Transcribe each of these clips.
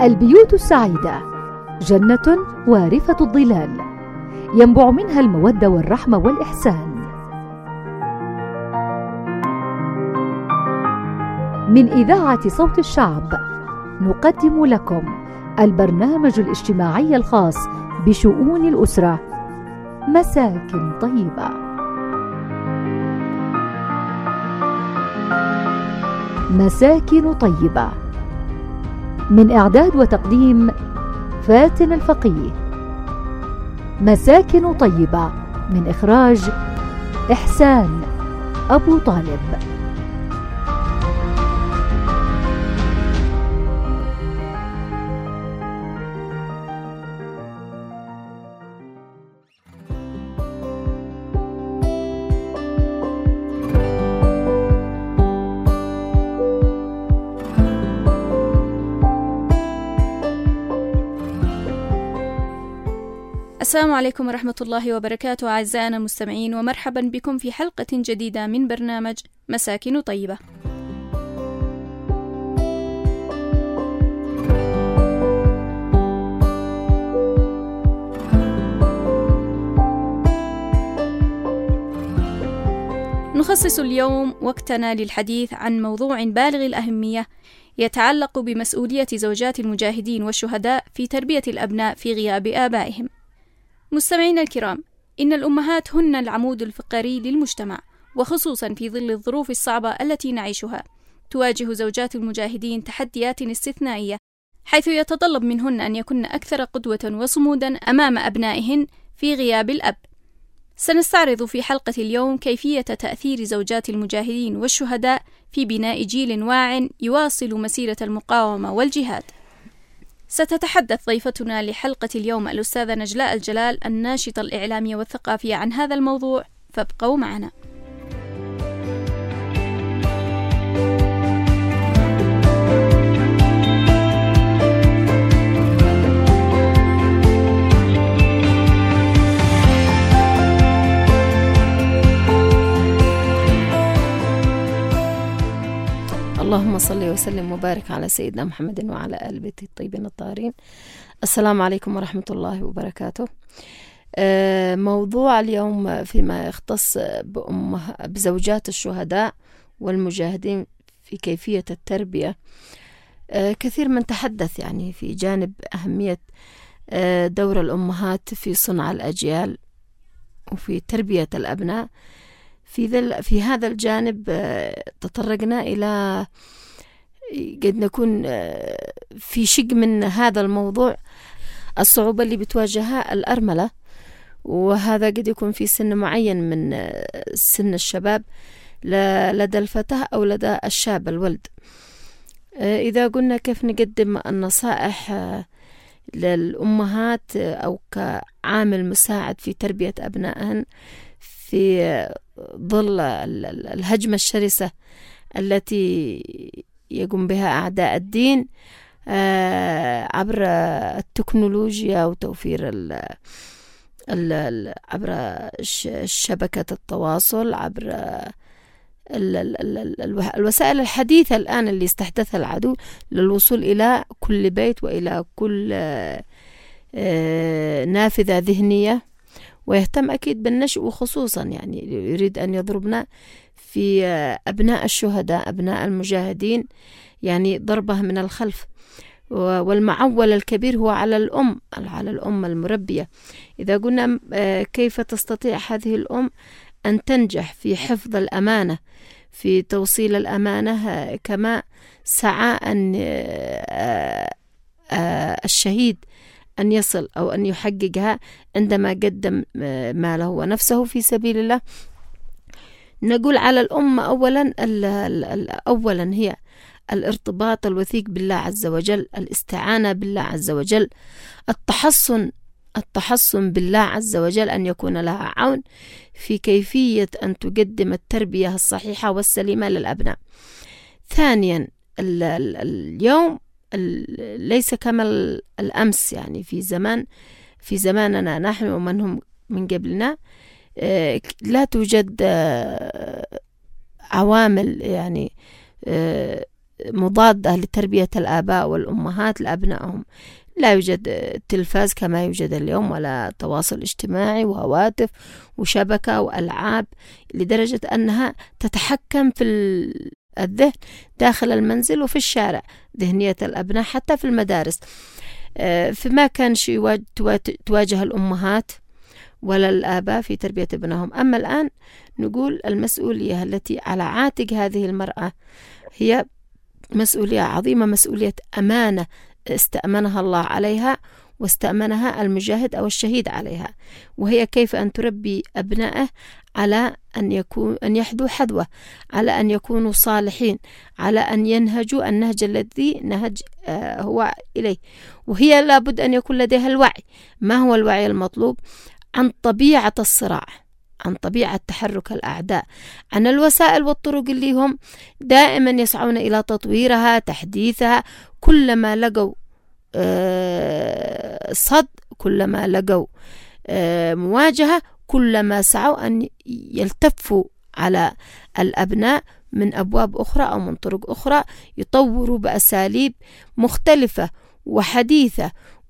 البيوت السعيدة جنة وارفة الظلال ينبع منها المودة والرحمة والإحسان. من إذاعة صوت الشعب نقدم لكم البرنامج الاجتماعي الخاص بشؤون الأسرة، مساكن طيبة. مساكن طيبة، من إعداد وتقديم فاتن الفقيه. مساكن طيبة من إخراج إحسان أبو طالب. السلام عليكم ورحمة الله وبركاته أعزائنا المستمعين، ومرحبا بكم في حلقة جديدة من برنامج مساكن طيبة. نخصص اليوم وقتنا للحديث عن موضوع بالغ الأهمية يتعلق بمسؤولية زوجات المجاهدين والشهداء في تربية الأبناء في غياب آبائهم. مستمعينا الكرام، إن الأمهات هن العمود الفقري للمجتمع، وخصوصا في ظل الظروف الصعبة التي نعيشها. تواجه زوجات المجاهدين تحديات استثنائية، حيث يتطلب منهن أن يكن أكثر قدوة وصمودا أمام أبنائهن في غياب الأب. سنستعرض في حلقة اليوم كيفية تأثير زوجات المجاهدين والشهداء في بناء جيل واع يواصل مسيرة المقاومة والجهاد. ستتحدث ضيفتنا لحلقة اليوم الأستاذة نجلاء الجلال، الناشطة الإعلامية والثقافية، عن هذا الموضوع، فابقوا معنا. اللهم صل وسلم وبارك على سيدنا محمد وعلى آل بيته الطيبين الطاهرين. السلام عليكم ورحمة الله وبركاته. موضوع اليوم فيما يختص بزوجات الشهداء والمجاهدين في كيفية التربية. كثير من تحدث يعني في جانب أهمية دور الأمهات في صنع الأجيال وفي تربية الأبناء. في هذا الجانب تطرقنا إلى قد نكون في شق من هذا الموضوع الصعوبة اللي بتواجهها الأرملة، وهذا قد يكون في سن معين من سن الشباب لدى الفتاة أو لدى الشاب الولد. إذا قلنا كيف نقدم النصائح للأمهات أو كعامل مساعد في تربية أبنائهن في ظل الهجمة الشرسة التي يقوم بها أعداء الدين عبر التكنولوجيا وتوفير عبر شبكة التواصل، عبر الوسائل الحديثة الآن اللي استحدثها العدو للوصول إلى كل بيت وإلى كل نافذة ذهنية، ويهتم أكيد بالنشء، وخصوصا يعني يريد أن يضربنا في أبناء الشهداء أبناء المجاهدين، يعني ضربة من الخلف. والمعول الكبير هو على الأم المربية. إذا قلنا كيف تستطيع هذه الأم أن تنجح في حفظ الأمانة، في توصيل الأمانة كما سعى أن الشهيد أن يصل أو أن يحققها عندما قدم ماله ونفسه في سبيل الله. نقول على الأمة أولا هي الارتباط الوثيق بالله عز وجل، الاستعانة بالله عز وجل، التحصن بالله عز وجل، أن يكون لها عون في كيفية أن تقدم التربية الصحيحة والسليمة للأبناء. ثانيا اليوم ليس كما الأمس، يعني في زماننا نحن ومن هم من قبلنا لا توجد عوامل يعني مضادة لتربية الآباء والأمهات لأبنائهم. لا يوجد تلفاز كما يوجد اليوم، ولا تواصل اجتماعي وهواتف وشبكة وألعاب، لدرجة أنها تتحكم في الذهن داخل المنزل وفي الشارع، ذهنية الأبناء حتى في المدارس. فما كان شيء تواجه الأمهات ولا الآباء في تربية ابنائهم. أما الآن نقول المسؤولية التي على عاتق هذه المرأة هي مسؤولية عظيمة، مسؤولية أمانة استأمنها الله عليها واستأمنها المجاهد أو الشهيد عليها، وهي كيف أن تربي أبنائه على أن يحذوا حذوة، على أن يكونوا صالحين، على أن ينهجوا النهج الذي نهج هو إليه. وهي لابد أن يكون لديها الوعي. ما هو الوعي المطلوب؟ عن طبيعة الصراع، عن طبيعة تحرك الأعداء، عن الوسائل والطرق اللي هم دائما يسعون إلى تطويرها، تحديثها. كلما لقوا صد، كلما لقوا مواجهة، كلما سعوا أن يلتفوا على الأبناء من أبواب أخرى أو من طرق أخرى، يطوروا بأساليب مختلفة وحديثة.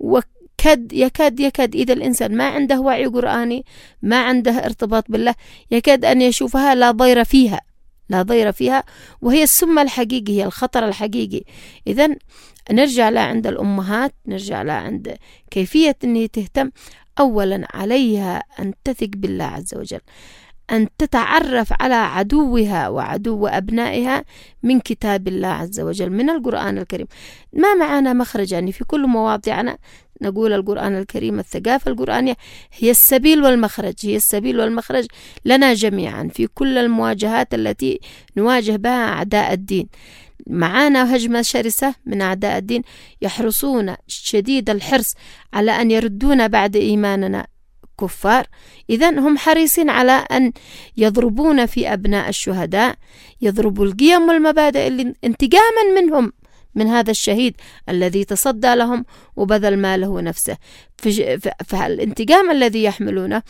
يكاد إذا الإنسان ما عنده وعي قرآني، ما عنده ارتباط بالله، يكاد أن يشوفها لا ضير فيها، لا ضير فيها، وهي السم الحقيقي، هي الخطر الحقيقي. إذن نرجع لا عند الأمهات، نرجع لا عند كيفية أن تهتم. أولا عليها أن تثق بالله عز وجل، أن تتعرف على عدوها وعدو أبنائها من كتاب الله عز وجل، من القرآن الكريم. ما معنا مخرج، يعني في كل مواضعنا نقول القرآن الكريم، الثقافة القرآنية هي السبيل والمخرج، هي السبيل والمخرج لنا جميعا في كل المواجهات التي نواجه بها أعداء الدين. معانا هجمة شرسة من أعداء الدين، يحرصون شديد الحرص على أن يردونا بعد إيماننا كفار. إذن هم حريصين على أن يضربون في أبناء الشهداء، يضربوا القيم والمبادئ اللي انتقاما منهم، من هذا الشهيد الذي تصدى لهم وبذل ماله ونفسه. فالانتقام الذي يحملونه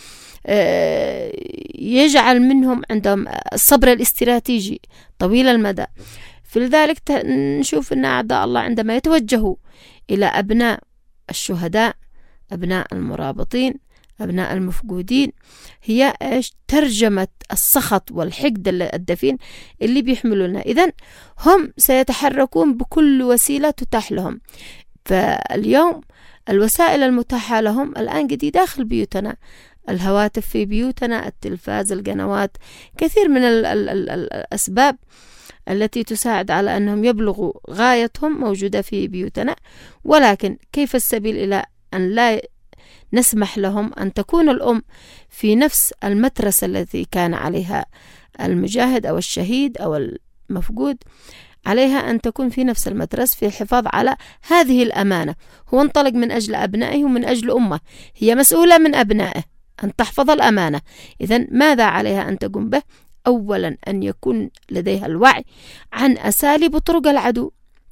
يجعل منهم عندهم الصبر الاستراتيجي طويل المدى. فلذلك نشوف أن أعداء الله عندما يتوجهوا إلى أبناء الشهداء، أبناء المرابطين، أبناء المفقودين، هي ترجمة السخط والحقد الدفين اللي بيحملونه. إذن هم سيتحركون بكل وسيلة تتاح لهم. فاليوم الوسائل المتاحة لهم الآن قد داخل بيوتنا، الهواتف في بيوتنا، التلفاز، القنوات، كثير من الأسباب التي تساعد على أنهم يبلغوا غايتهم موجودة في بيوتنا. ولكن كيف السبيل إلى أن لا نسمح لهم أن تكون الأم في نفس المترس الذي كان عليها المجاهد أو الشهيد أو المفقود؟ عليها أن تكون في نفس المترس في الحفاظ على هذه الأمانة. هو انطلق من أجل أبنائه ومن أجل أمه، هي مسؤولة من أبنائه أن تحفظ الأمانة. إذن ماذا عليها أن تقوم به؟ أولا أن يكون لديها الوعي عن أساليب وطرق العدو،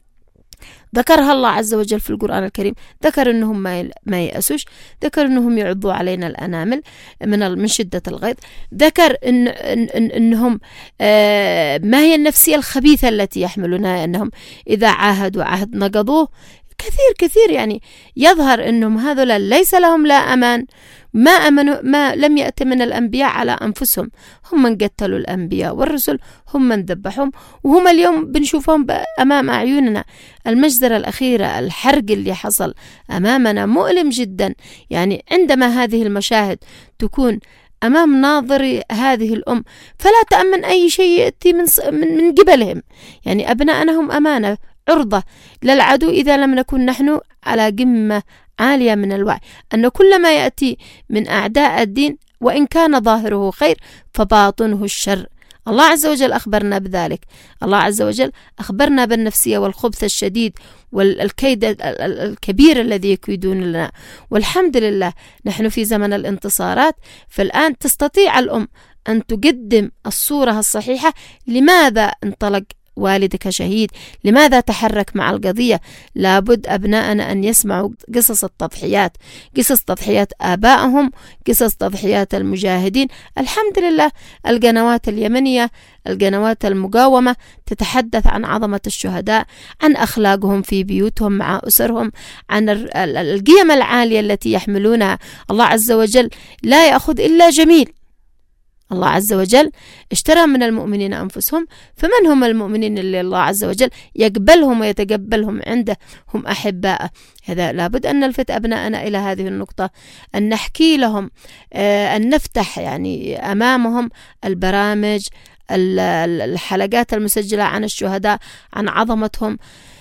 ذكرها الله عز وجل في القرآن الكريم. ذكر أنهم ما يأسوش، ذكر أنهم يعضوا علينا الأنامل من شدة الغيظ، ذكر أنهم ما هي النفسية الخبيثة التي يحملونها، أنهم إذا عاهدوا عهد نقضوه. كثير يعني يظهر أنهم هذولا ليس لهم لا أمان، ما أمنوا، ما لم يأتي من الأنبياء على أنفسهم. هم من قتلوا الأنبياء والرسل، هم من ذبحهم، وهم اليوم بنشوفهم أمام أعيننا. المجزرة الأخيرة، الحرق اللي حصل أمامنا مؤلم جدا. يعني عندما هذه المشاهد تكون أمام ناظري هذه الأم، فلا تأمن أي شيء يأتي من قبلهم. يعني أبناءنا هم أمانة، عرضة للعدو إذا لم نكن نحن على قمة عالية من الوعي أن كل ما يأتي من أعداء الدين وإن كان ظاهره خير فباطنه الشر. الله عز وجل أخبرنا بذلك. الله عز وجل أخبرنا بالنفسية والخبث الشديد والكيد الكبير الذي يكيدون لنا. والحمد لله نحن في زمن الانتصارات، فالآن تستطيع الأم أن تقدم الصورة الصحيحة لماذا انطلق والدك شهيد، لماذا تحرك مع القضية؟ لابد أبناءنا أن يسمعوا قصص التضحيات، قصص تضحيات آبائهم، قصص تضحيات المجاهدين. الحمد لله القنوات اليمنية، القنوات المقاومة تتحدث عن عظمة الشهداء، عن أخلاقهم في بيوتهم مع أسرهم، عن القيم العالية التي يحملونها. الله عز وجل لا يأخذ إلا جميل. الله عز وجل اشترى من المؤمنين أنفسهم، فمن هم المؤمنين اللي الله عز وجل يقبلهم ويتقبلهم عنده؟ هم أحباء. هذا لابد أن نلفت أبناءنا إلى هذه النقطة، أن نحكي لهم، أن نفتح يعني أمامهم البرامج، الحلقات المسجلة عن الشهداء، عن عظمتهم،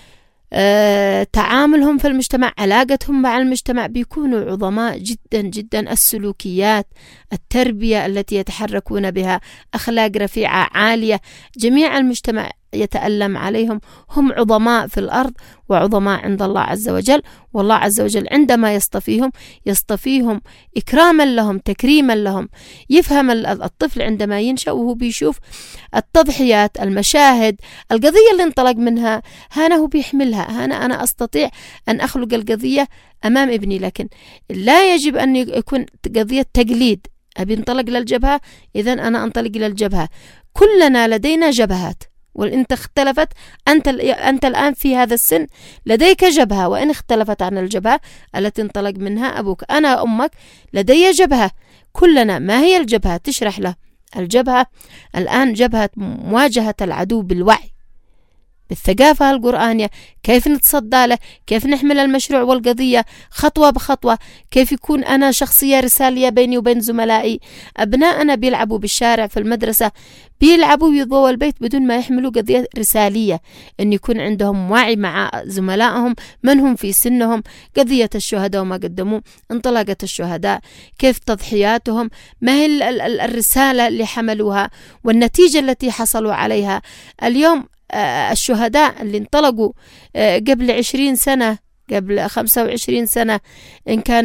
تعاملهم في المجتمع، علاقتهم مع المجتمع، بيكونوا عظماء جدا جدا. السلوكيات، التربية التي يتحركون بها، أخلاق رفيعة عالية، جميع المجتمع يتألم عليهم. هم عظماء في الأرض وعظماء عند الله عز وجل. والله عز وجل عندما يصطفيهم إكراما لهم، تكريما لهم. يفهم الطفل عندما ينشأ وهو بيشوف التضحيات، المشاهد، القضية اللي انطلق منها، هنا هو بيحملها. هنا أنا أستطيع أن أخلق القضية أمام ابني، لكن لا يجب أن يكون قضية تقليد. أبي انطلق للجبهة، إذن أنا أنطلق إلى الجبهة. كلنا لدينا جبهات، وإن اختلفت أنت الآن في هذا السن لديك جبهة، وإن اختلفت عن الجبهة التي انطلق منها أبوك. أنا أمك لدي جبهة. كلنا ما هي الجبهة؟ تشرح له. الجبهة الآن جبهة مواجهة العدو بالوعي، بالثقافة القرآنية، كيف نتصدى له، كيف نحمل المشروع والقضية خطوة بخطوة، كيف يكون أنا شخصية رسالية بيني وبين زملائي. أبناءنا بيلعبوا بالشارع، في المدرسة بيلعبوا ويضووا البيت بدون ما يحملوا قضية رسالية، أن يكون عندهم وعي مع زملائهم من هم في سنهم، قضية الشهداء وما قدموا، انطلاقة الشهداء، كيف تضحياتهم، ما هي الرسالة اللي حملوها والنتيجة التي حصلوا عليها. اليوم الشهداء اللي انطلقوا قبل 20 سنة، قبل 25 سنة، إن كان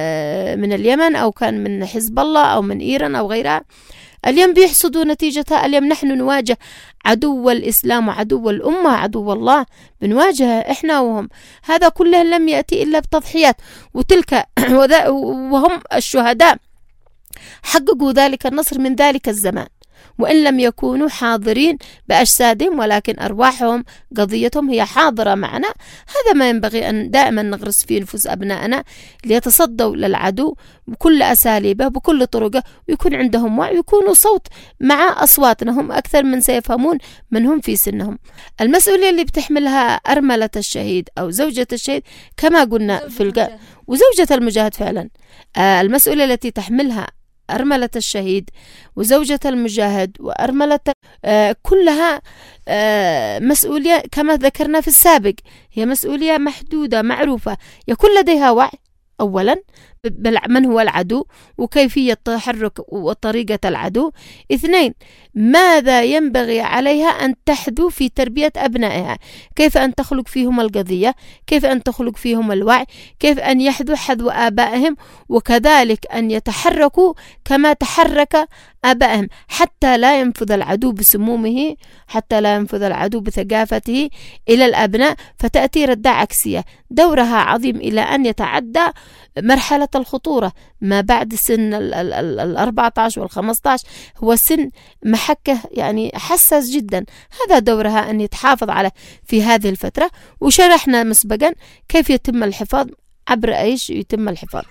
من اليمن أو كان من حزب الله أو من إيران أو غيرها، اليوم بيحصدوا نتيجتها. اليوم نحن نواجه عدو الإسلام وعدو الأمة، عدو الله، بنواجه إحنا وهم. هذا كله لم يأتي إلا بتضحيات، وتلك وهم الشهداء حققوا ذلك النصر من ذلك الزمان، وإن لم يكونوا حاضرين بأجسادهم، ولكن أرواحهم، قضيتهم هي حاضرة معنا. هذا ما ينبغي أن دائما نغرس في نفوس أبنائنا، ليتصدوا للعدو بكل أساليبه، بكل طرقه، ويكون عندهم وعي، ويكونوا صوت مع أصواتنا. هم أكثر من سيفهمون من هم في سنهم. المسؤولية اللي بتحملها أرملة الشهيد أو زوجة الشهيد كما قلنا وزوجة المجاهد فعلا، المسؤولية التي تحملها أرملة الشهيد وزوجة المجاهد وأرملة كلها مسؤولية كما ذكرنا في السابق، هي مسؤولية محدودة معروفة. يكون لديها وعي أولا من هو العدو وكيفية تحرك وطريقة العدو. 2، ماذا ينبغي عليها أن تحذو في تربية أبنائها، كيف أن تخلق فيهم القضية، كيف أن تخلق فيهم الوعي، كيف أن يحذو حذو آبائهم، وكذلك أن يتحركوا كما تحرك آبائهم، حتى لا ينفذ العدو بسمومه، حتى لا ينفذ العدو بثقافته إلى الأبناء، فتأتي ردة عكسية. دورها عظيم إلى أن يتعدى مرحلة الخطورة ما بعد سن 14 وال15، هو سن محكة يعني حساس جدا. هذا دورها أن يتحافظ على في هذه الفترة. وشرحنا مسبقا كيف يتم الحفاظ، عبر أيش يتم الحفاظ.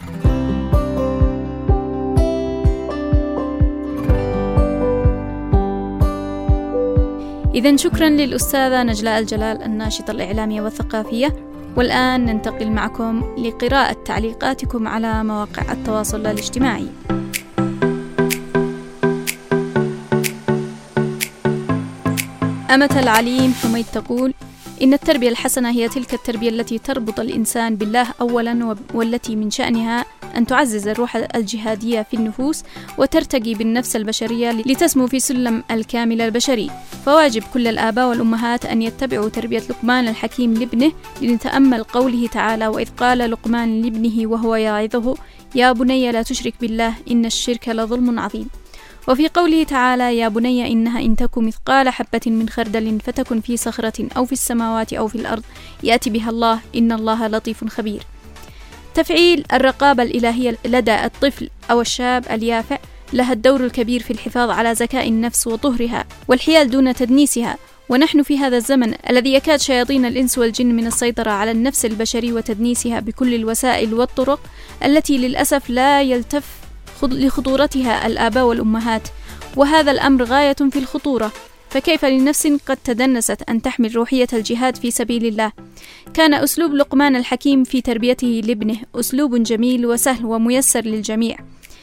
إذن شكرا للأستاذة نجلاء الجلال، الناشطة الإعلامية والثقافية. والآن ننتقل معكم لقراءة تعليقاتكم على مواقع التواصل الاجتماعي. أمة العليم حميد تقول: إن التربية الحسنة هي تلك التربية التي تربط الإنسان بالله أولا، والتي من شأنها أن تعزز الروح الجهادية في النفوس وترتقي بالنفس البشرية لتسمو في سلم الكامل البشري. فواجب كل الآباء والأمهات أن يتبعوا تربية لقمان الحكيم لابنه، لنتأمل قوله تعالى: وإذ قال لقمان لابنه وهو يعظه يا بني لا تشرك بالله إن الشرك لظلم عظيم. وفي قوله تعالى: يا بني إنها إن تك مثقال حبة من خردل فتكن في صخرة أو في السماوات أو في الأرض يأتي بها الله إن الله لطيف خبير. تفعيل الرقابة الإلهية لدى الطفل أو الشاب اليافع لها الدور الكبير في الحفاظ على ذكاء النفس وطهرها والحيال دون تدنيسها. ونحن في هذا الزمن الذي يكاد شياطين الإنس والجن من السيطرة على النفس البشري وتدنيسها بكل الوسائل والطرق التي للأسف لا يلتف لخطورتها الآباء والأمهات، وهذا الأمر غاية في الخطورة. فكيف لنفس قد تدنست أن تحمل روحية الجهاد في سبيل الله؟ كان أسلوب لقمان الحكيم في تربيته لابنه أسلوب جميل وسهل وميسر للجميع.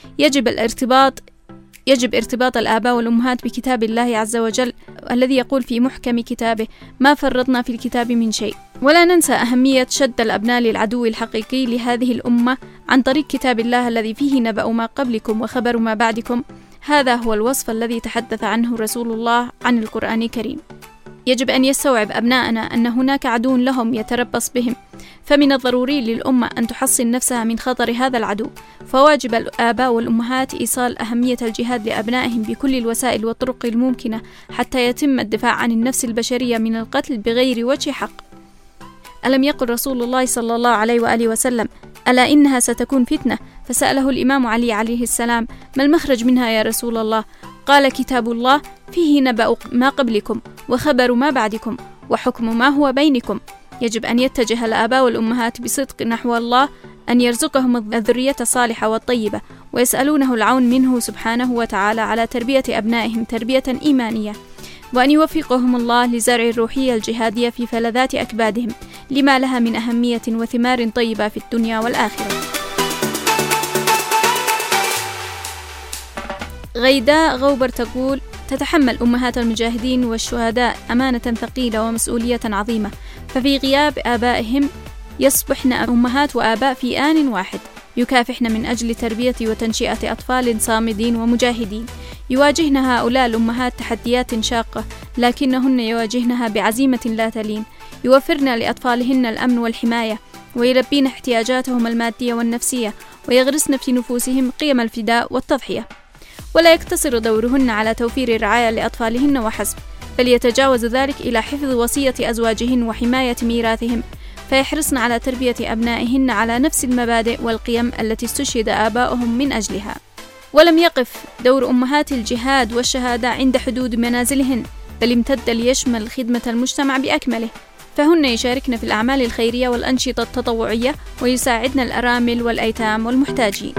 يجب ارتباط الآباء والأمهات بكتاب الله عز وجل الذي يقول في محكم كتابه: ما فرطنا في الكتاب من شيء. ولا ننسى أهمية شد الأبناء للعدو الحقيقي لهذه الأمة عن طريق كتاب الله الذي فيه نبأ ما قبلكم وخبر ما بعدكم. هذا هو الوصف الذي تحدث عنه رسول الله عن القرآن الكريم. يجب أن يستوعب أبناءنا أن هناك عدو لهم يتربص بهم، فمن الضروري للأمة أن تحصن نفسها من خطر هذا العدو. فواجب الآباء والأمهات إيصال أهمية الجهاد لأبنائهم بكل الوسائل والطرق الممكنة حتى يتم الدفاع عن النفس البشرية من القتل بغير وجه حق. ألم يقل رسول الله صلى الله عليه وآله وسلم: ألا إنها ستكون فتنة؟ فسأله الإمام علي عليه السلام: ما المخرج منها يا رسول الله؟ قال: كتاب الله فيه نبأ ما قبلكم وخبر ما بعدكم وحكم ما هو بينكم. يجب أن يتجه الآباء والأمهات بصدق نحو الله أن يرزقهم الذرية الصالحة والطيبة، ويسألونه العون منه سبحانه وتعالى على تربية أبنائهم تربية إيمانية، وأن يوفقهم الله لزرع الروحية الجهادية في فلذات أكبادهم لما لها من أهمية وثمار طيبة في الدنيا والآخرة. غيداء غوبر تقول: تتحمل أمهات المجاهدين والشهداء أمانة ثقيلة ومسؤولية عظيمة، ففي غياب آبائهم يصبحن أمهات وآباء في آن واحد، يكافحن من أجل تربية وتنشئة أطفال صامدين ومجاهدين. يواجهن هؤلاء الأمهات تحديات شاقة، لكنهن يواجهنها بعزيمة لا تلين، يوفرن لأطفالهن الأمن والحماية، ويلبين احتياجاتهم المادية والنفسية، ويغرسن في نفوسهم قيم الفداء والتضحية. ولا يقتصر دورهن على توفير الرعاية لأطفالهن وحسب، بل يتجاوز ذلك إلى حفظ وصية أزواجهن وحماية ميراثهم، فيحرصن على تربية أبنائهن على نفس المبادئ والقيم التي استشهد آباؤهم من أجلها. ولم يقف دور أمهات الجهاد والشهادة عند حدود منازلهن، بل امتد ليشمل خدمة المجتمع بأكمله، فهن يشاركن في الأعمال الخيرية والأنشطة التطوعية، ويساعدن الأرامل والأيتام والمحتاجين.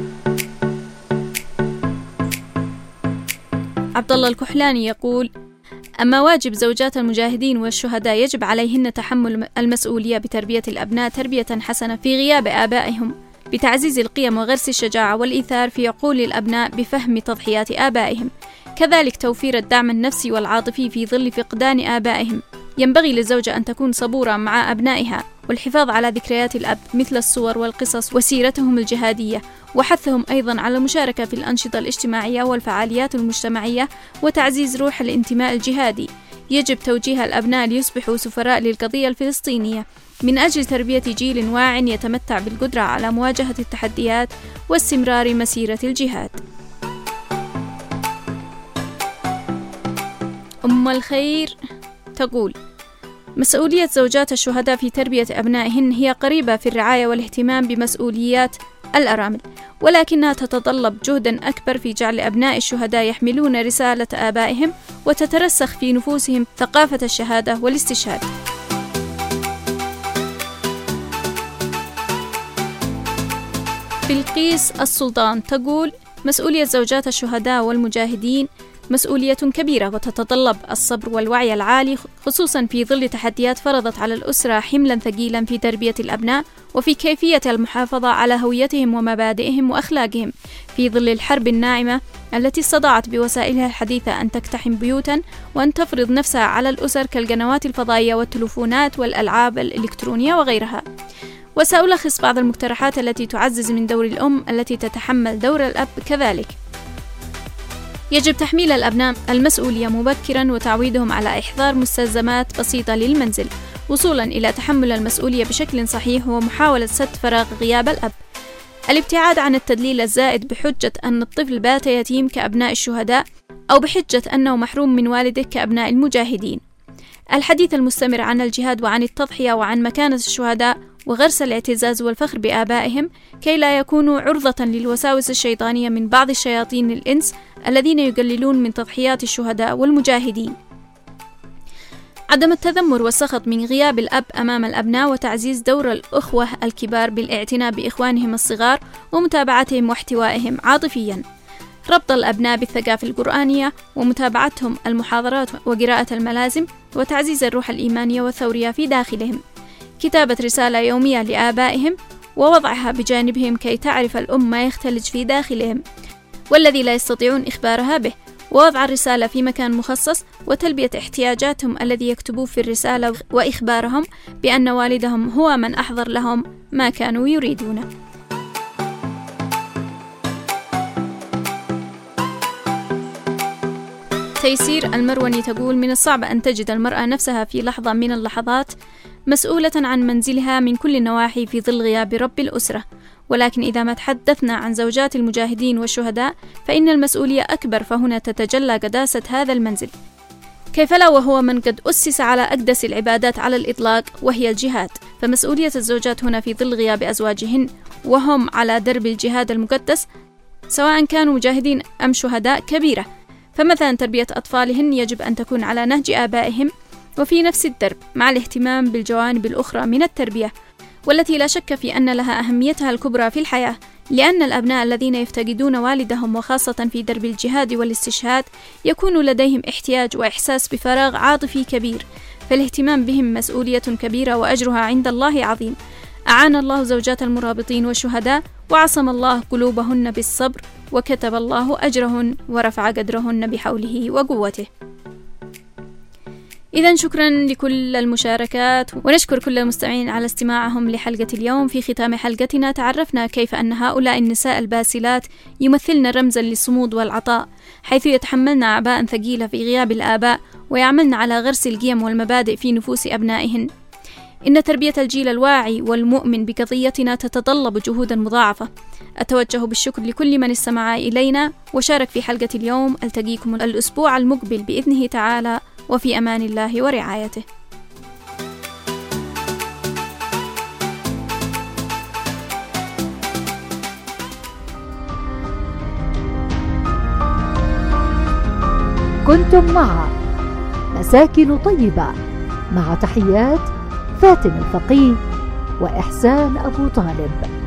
عبد الله الكحلاني يقول: أما واجب زوجات المجاهدين والشهداء يجب عليهن تحمل المسؤولية بتربية الأبناء تربية حسنة في غياب آبائهم، بتعزيز القيم وغرس الشجاعة والإيثار في عقول الأبناء بفهم تضحيات آبائهم، كذلك توفير الدعم النفسي والعاطفي في ظل فقدان آبائهم. ينبغي للزوجة أن تكون صبورة مع أبنائها، والحفاظ على ذكريات الأب مثل الصور والقصص وسيرتهم الجهادية، وحثهم أيضا على المشاركة في الأنشطة الاجتماعية والفعاليات المجتمعية، وتعزيز روح الانتماء الجهادي. يجب توجيه الأبناء ليصبحوا سفراء للقضية الفلسطينية من أجل تربية جيل واع يتمتع بالقدرة على مواجهة التحديات واستمرار مسيرة الجهاد. أم الخير تقول: مسؤولية زوجات الشهداء في تربية أبنائهن هي قريبة في الرعاية والاهتمام بمسؤوليات الأرامل، ولكنها تتطلب جهدا أكبر في جعل أبناء الشهداء يحملون رسالة آبائهم، وتترسخ في نفوسهم ثقافة الشهادة والاستشهاد. بلقيس السلطان تقول: مسؤولية زوجات الشهداء والمجاهدين مسؤولية كبيرة، وتتطلب الصبر والوعي العالي، خصوصا في ظل تحديات فرضت على الأسرة حملا ثقيلا في تربية الأبناء، وفي كيفية المحافظة على هويتهم ومبادئهم وأخلاقهم في ظل الحرب الناعمة التي استطاعت بوسائلها الحديثة أن تقتحم بيوتا وأن تفرض نفسها على الأسر كالقنوات الفضائية والتلفونات والألعاب الإلكترونية وغيرها. وسألخص بعض المقترحات التي تعزز من دور الأم التي تتحمل دور الأب كذلك. يجب تحميل الأبناء المسؤولية مبكرا، وتعويدهم على إحضار مستلزمات بسيطة للمنزل، وصولا إلى تحمل المسؤولية بشكل صحيح، ومحاولة سد فراغ غياب الأب. الابتعاد عن التدليل الزائد بحجة أن الطفل بات يتيم كأبناء الشهداء، أو بحجة أنه محروم من والده كأبناء المجاهدين. الحديث المستمر عن الجهاد وعن التضحية وعن مكانة الشهداء، وغرس الاعتزاز والفخر بآبائهم كي لا يكونوا عرضة للوساوس الشيطانية من بعض الشياطين الإنس الذين يقللون من تضحيات الشهداء والمجاهدين. عدم التذمر والسخط من غياب الأب أمام الأبناء، وتعزيز دور الأخوة الكبار بالاعتناء بإخوانهم الصغار ومتابعتهم واحتوائهم عاطفيا. ربط الأبناء بالثقافة القرآنية ومتابعتهم المحاضرات وقراءة الملازم، وتعزيز الروح الإيمانية والثورية في داخلهم. كتابة رسالة يومية لآبائهم ووضعها بجانبهم كي تعرف الأم ما يختلج في داخلهم والذي لا يستطيعون إخبارها به، ووضع الرسالة في مكان مخصص، وتلبية احتياجاتهم الذي يكتبوه في الرسالة، وإخبارهم بأن والدهم هو من أحضر لهم ما كانوا يريدونه. تيسير المروني تقول: من الصعب أن تجد المرأة نفسها في لحظة من اللحظات مسؤولة عن منزلها من كل النواحي في ظل غياب رب الأسرة، ولكن إذا ما تحدثنا عن زوجات المجاهدين والشهداء فإن المسؤولية أكبر، فهنا تتجلى قداسة هذا المنزل. كيف لا وهو من قد أسس على أقدس العبادات على الإطلاق وهي الجهاد، فمسؤولية الزوجات هنا في ظل غياب أزواجهن وهم على درب الجهاد المقدس سواء كانوا مجاهدين أم شهداء كبيرة. فمثلا تربية أطفالهن يجب أن تكون على نهج آبائهم وفي نفس الدرب، مع الاهتمام بالجوانب الأخرى من التربية، والتي لا شك في أن لها أهميتها الكبرى في الحياة، لأن الأبناء الذين يفتقدون والدهم وخاصة في درب الجهاد والاستشهاد يكون لديهم احتياج وإحساس بفراغ عاطفي كبير، فالاهتمام بهم مسؤولية كبيرة وأجرها عند الله عظيم. أعان الله زوجات المرابطين والشهداء، وعصم الله قلوبهن بالصبر، وكتب الله أجرهن ورفع قدرهن بحوله وقوته. إذن شكرا لكل المشاركات، ونشكر كل المستمعين على استماعهم لحلقة اليوم. في ختام حلقتنا تعرفنا كيف أن هؤلاء النساء الباسلات يمثلن رمزا للصمود والعطاء، حيث يتحملن أعباء ثقيلة في غياب الآباء، ويعملن على غرس القيم والمبادئ في نفوس أبنائهن. إن تربية الجيل الواعي والمؤمن بقضيتنا تتطلب جهودا مضاعفة. أتوجه بالشكر لكل من استمع إلينا وشارك في حلقة اليوم. ألتقيكم الأسبوع المقبل بإذنه تعالى، وفي أمان الله ورعايته. كنتم مع مساكن طيبة، مع تحيات فاتن الفقيه وإحسان أبو طالب.